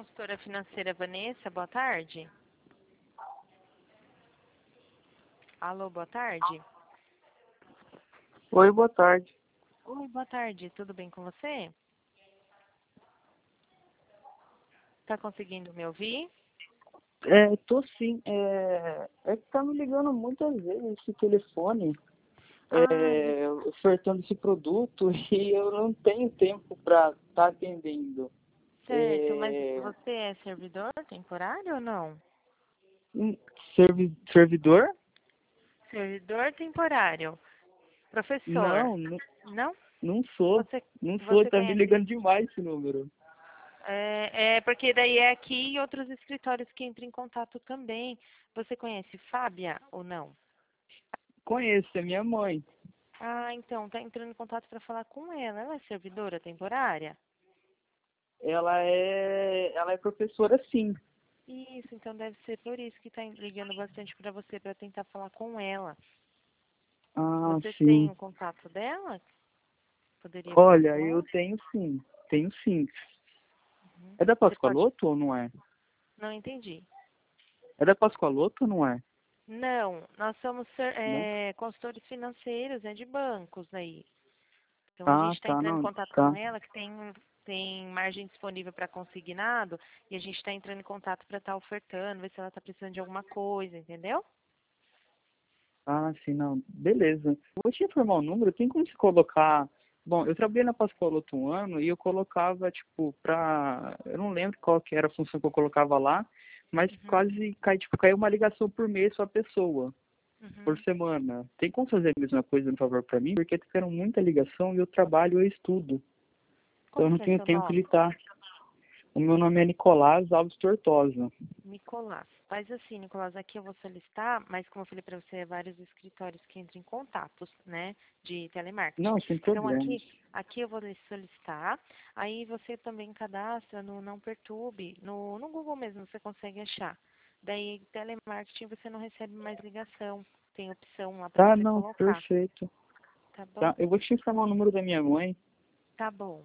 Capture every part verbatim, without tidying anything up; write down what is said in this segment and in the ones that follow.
consultora financeira Vanessa, boa tarde. Alô, boa tarde. Oi, boa tarde. Oi, boa tarde, tudo bem com você? Tá conseguindo me ouvir? É, tô sim. É, é que tá me ligando muitas vezes esse telefone, Ah, é, ofertando esse produto e eu não tenho tempo para estar tá atendendo. certo, mas É, você é servidor temporário ou não? um servi servidor? Servidor temporário. Professor, Não, não, não? não sou. Você, Não sou, você tá me conhece? ligando demais esse número. É, é porque daí é aqui e outros escritórios que entram em contato também. Você conhece Fábia ou não? Conheço, é minha mãe. Ah, então, tá entrando em contato para falar com ela. Ela é servidora temporária? Ela é, ela é professora, sim. Isso, então deve ser por isso que tá ligando bastante para você, para tentar falar com ela. Ah, Você tem sim. o contato dela? Poderia falar Olha, com eu ela? tenho sim. Tenho sim. Uhum. É da Você pode. Pascoaloto ou não é? Não entendi. É da Pascoaloto ou não é? Não, nós somos ser- Não? é, consultores financeiros, é de bancos aí. Então a gente Ah, está tá, entrando em não, contato com tá. ela, que tem, tem margem disponível para consignado, e a gente está entrando em contato para estar ofertando, ver se ela está precisando de alguma coisa, entendeu? Ah, sim, não. Beleza. Vou te informar o número, tem como se colocar. Bom, eu trabalhei na Pascoaloto um ano e eu colocava, tipo, pra. Eu não lembro qual que era a função que eu colocava lá, mas Uhum, quase cai, tipo, caiu uma ligação por mês só a pessoa, por uhum. semana. Tem como fazer a mesma coisa, por favor, pra mim? Porque tá tendo muita ligação e eu trabalho e eu estudo. Então eu Como não que é tenho seu tempo de nome? estar. O meu nome é Nicolás Alves Tortosa. Nicolás. Faz assim, Nicolás, aqui eu vou solicitar, mas como eu falei para você, é vários escritórios que entram em contatos, né, de telemarketing. Não, sem Então problemas. aqui, aqui eu vou lhe solicitar, aí você também cadastra no Não Perturbe, no, no Google mesmo você consegue achar. Daí telemarketing você não recebe mais ligação, tem opção lá para Tá, você não, colocar, perfeito. tá Tá, bom? eu vou te informar o número da minha mãe. Tá bom.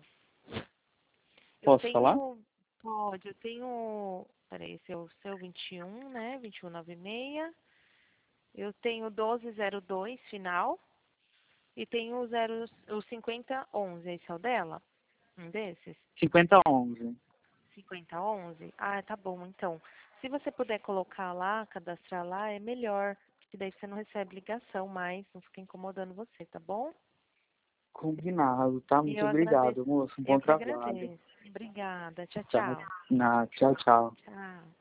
Eu Posso falar? tenho, pode, eu tenho, peraí, esse é o seu vinte e um, né, vinte e um noventa e seis. Eu tenho doze zero dois final e tenho o, zero, o cinquenta onze. Esse é o dela? Um desses? cinquenta e onze. cinquenta onze? Ah, tá bom. Então, se você puder colocar lá, cadastrar lá, é melhor. Que daí você não recebe ligação mais, não fica incomodando você, tá bom? Combinado, tá? E Muito eu agradeço. obrigado, moço. Eu Bom que trabalho. agradeço. Obrigada. Tchau, Tá. tchau. Na, tchau, tchau. Tchau.